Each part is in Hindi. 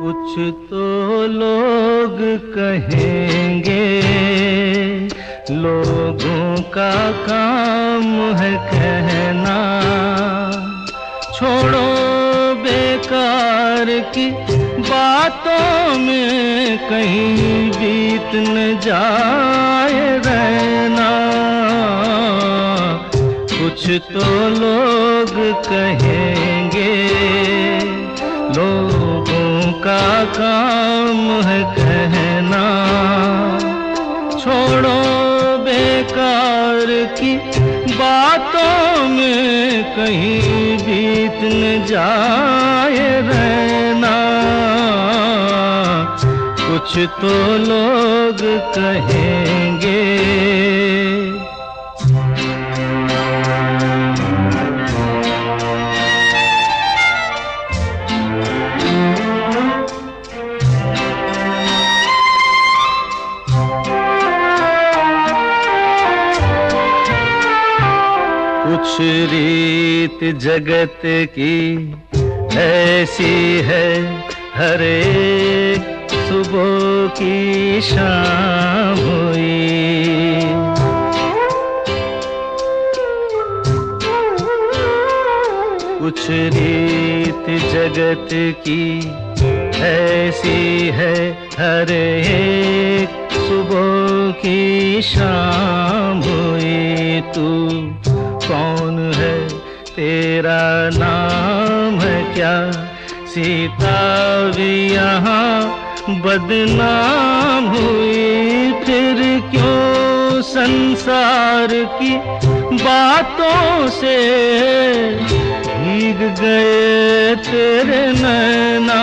कुछ तो लोग कहेंगे, लोगों का काम है कहना। छोड़ो बेकार की बातों में कहीं बीत न जाए रहना। कुछ तो लोग कहेंगे, लोगों का काम है कहना। छोड़ो बेकार की बातों में कहीं बीत न जाए रहना। कुछ तो लोग कहेंगे। कुछ रीत जगत की ऐसी है, हर एक सुबह की शाम हुई। कुछ रीत जगत की ऐसी है, हर एक सुबह की शाम हुई। तू कौन है, तेरा नाम है क्या? सीता भी यहाँ बदनाम हुई। फिर क्यों संसार की बातों से भीग गए तेरे नैना।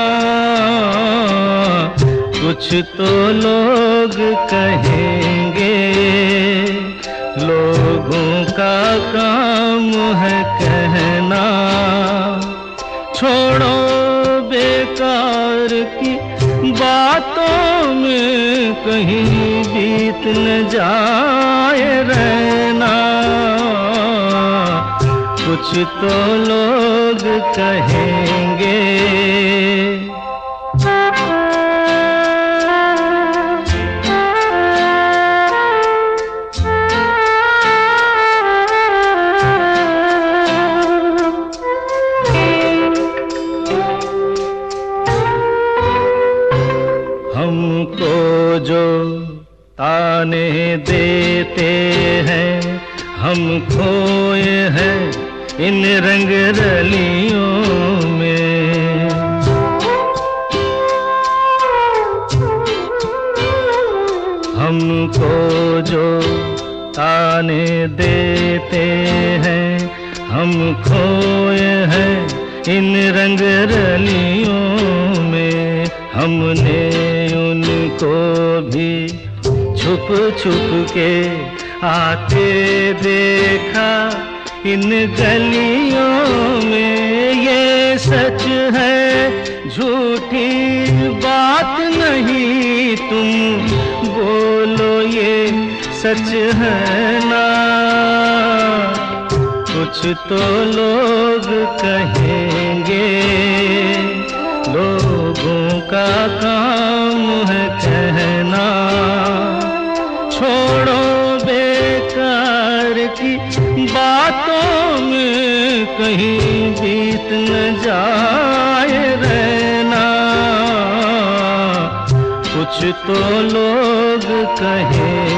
कुछ तो लोग कहेंगे, लोगों का काम है कहना। छोड़ो बेकार की बातों में कहीं बीत न जाए रहना। कुछ तो लोग कहेंगे। हमको जो ताने देते हैं, हम खोए हैं इन रंग रलियों में। हमको जो ताने देते हैं, हम खोए हैं इन रंग रलियों में। हमने उनको भी छुप छुप के आते देखा इन गलियों में। ये सच है, झूठी बात नहीं, तुम बोलो ये सच है ना। कुछ तो लोग कहेंगे, लोगों का काम है कहना। छोड़ो बेकार की बातों में कहीं बीत न जाए रहना। कुछ तो लोग कहें